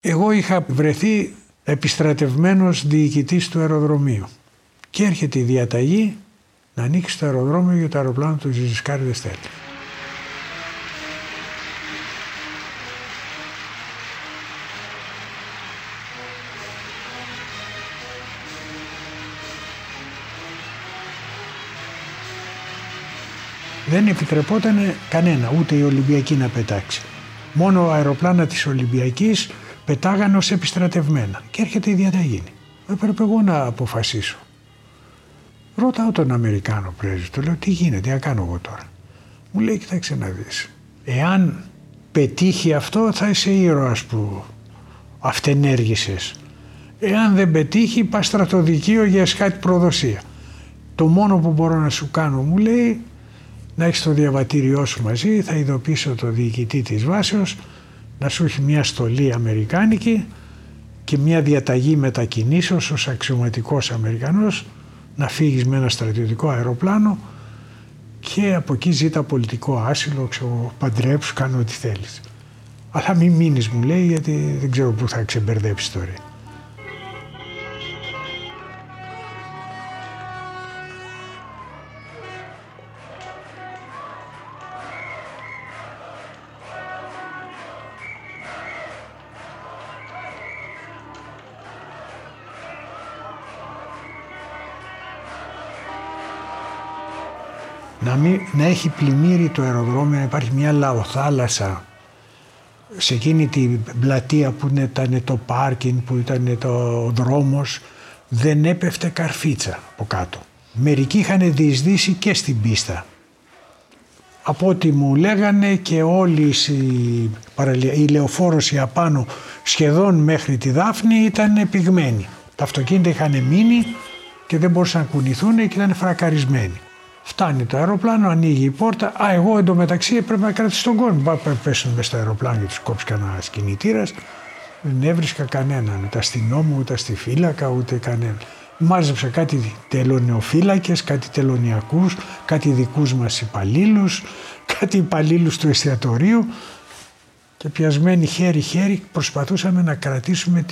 Εγώ είχα βρεθεί επιστρατευμένος διοικητής του αεροδρομίου και έρχεται η διαταγή να ανοίξει το αεροδρόμιο για το αεροπλάνο του Giscard d'Estaing. Δεν επιτρεπόταν κανένα, ούτε η Ολυμπιακή να πετάξει. Μόνο αεροπλάνα της Ολυμπιακής πετάγανε ως επιστρατευμένα. Και έρχεται η διαταγή. Έπρεπε εγώ να αποφασίσω. Ρωτάω τον Αμερικάνο πρέσβη, του λέω τι γίνεται, τι να κάνω εγώ τώρα. Μου λέει κοιτάξτε να δεις, εάν πετύχει αυτό θα είσαι ήρωας που αυτενέργησες. Εάν δεν πετύχει πας στρατοδικείο για εσχάτη προδοσία. Το μόνο που μπορώ να σου κάνω, μου λέει, να έχεις το διαβατήριό σου μαζί, θα ειδοποιήσω το διοικητή της βάσεως να σου έχει μια στολή αμερικάνικη και μια διαταγή μετακινήσεως ως αξιωματικός Αμερικανός να φύγεις με ένα στρατιωτικό αεροπλάνο και από εκεί ζήτα πολιτικό άσυλο, παντρέψου, κάνω ό,τι θέλεις. Αλλά μην μείνεις, μου λέει, γιατί δεν ξέρω πού θα ξεμπερδέψεις τώρα. Να έχει πλημμύρει το αεροδρόμιο, να υπάρχει μια λαοθάλασσα σε εκείνη την πλατεία που ήταν το πάρκινγκ, που ήταν το δρόμος, δεν έπεφτε καρφίτσα από κάτω. Μερικοί είχαν διεισδύσει και στην πίστα. Από ό,τι μου λέγανε και όλοι η λεωφόρος η απάνω σχεδόν μέχρι τη Δάφνη ήταν πυγμένοι. Τα αυτοκίνητα είχαν μείνει και δεν μπορούσαν να κουνηθούν και ήταν φρακαρισμένοι. Φτάνει το αεροπλάνο, ανοίγει η πόρτα. Εγώ εντωμεταξύ πρέπει να κρατήσω τον κόσμο. Πέσουν μες στο αεροπλάνο και τους κόψει κανένα κινητήρας. Δεν έβρισκα κανέναν, ούτε αστυνόμο, ούτε αστιφύλακα, ούτε κανέναν. Μάζεψα κάτι τελωνεοφύλακες, κάτι τελωνιακούς, κάτι δικούς μας υπαλλήλους, κάτι υπαλλήλους του εστιατορίου και πιασμένοι χέρι-χέρι προσπαθούσαμε να κρατήσουμε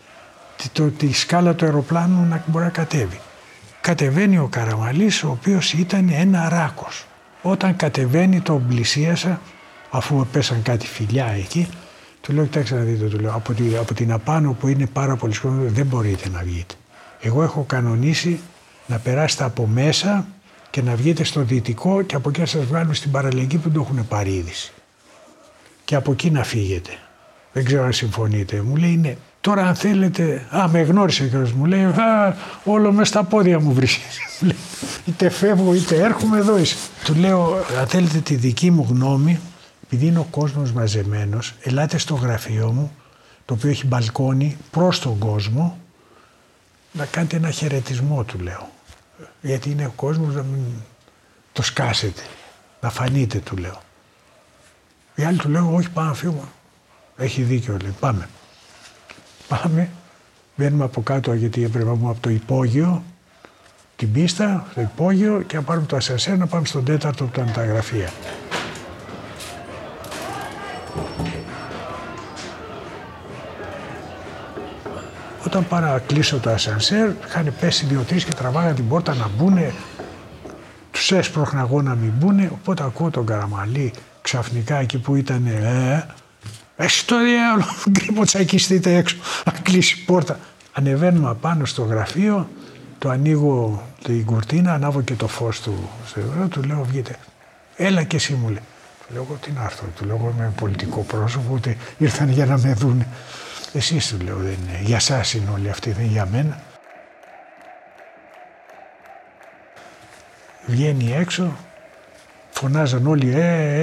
τη σκάλα του αεροπλάνου να μπορεί να κατέβει. Κατεβαίνει ο Καραμαλής, ο οποίος ήταν ένα ράκος. Όταν κατεβαίνει τον πλησίασα, αφού πέσαν κάτι φιλιά εκεί, του λέω κοιτάξτε να δείτε, του λέω, από την απάνω που είναι πάρα πολύ σκόνη δεν μπορείτε να βγείτε. Εγώ έχω κανονίσει να περάσετε από μέσα και να βγείτε στο δυτικό και από εκεί να σας βγάλουν στην παραλιακή που το έχουν πάρει είδηση. Και από εκεί να φύγετε. Δεν ξέρω αν συμφωνείτε. Μου λέει ναι. Τώρα αν θέλετε, με γνώρισε κιόλας, μου λέει, όλο μες στα πόδια μου βρίσκεις. Είτε φεύγω είτε έρχομαι, εδώ είσαι. Του λέω, αν θέλετε τη δική μου γνώμη, επειδή είναι ο κόσμος μαζεμένος, ελάτε στο γραφείο μου, το οποίο έχει μπαλκόνι προς τον κόσμο, να κάνετε ένα χαιρετισμό, του λέω. Γιατί είναι ο κόσμος, να μην το σκάσετε, να φανείτε, του λέω. Οι άλλοι του λέω, όχι πάμε να φύγουμε. Έχει δίκιο, λέει, πάμε. Πάμε, μπαίνουμε από κάτω γιατί έπρεπε να πούμε από το υπόγειο, την πίστα, στο υπόγειο και να πάρουμε το ασανσέρ να πάμε στον τέταρτο που ήταν τα γραφεία. Όταν παρακλείσω το ασανσέρ, είχαν πέσει 2-3 και τραβάγαν την πόρτα να μπουνε, τους έσπρωχνα εγώ να μην μπουνε, οπότε ακούω τον Καραμαλή ξαφνικά εκεί που ήταν στο διάολο, γκριμποτσακιστείτε έξω, να κλείσει η πόρτα. Ανεβαίνουμε απάνω στο γραφείο, το ανοίγω την κουρτίνα, ανάβω και το φως του στεγρό, του λέω βγείτε. Έλα και εσύ, μου λέει. Του λέω τι να έρθω, του λέω είμαι πολιτικό πρόσωπο, ούτε ήρθαν για να με δούνε. Εσείς, του λέω, δεν είναι, για σας είναι όλοι αυτοί, δεν είναι για μένα. Βγαίνει έξω, φωνάζαν όλοι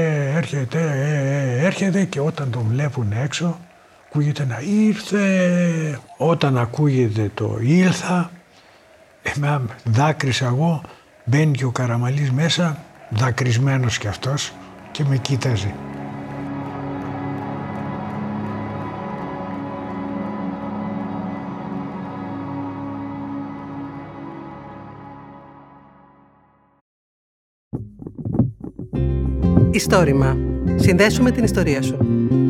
έρχεται και όταν τον βλέπουν έξω ακούγεται να ήρθε. Όταν ακούγεται το ήλθα, δάκρυσα εγώ, μπαίνει και ο Καραμαλής μέσα, δακρυσμένος κι αυτός και με κοίταζε. Ιστόρημα. Συνδέσουμε την ιστορία σου.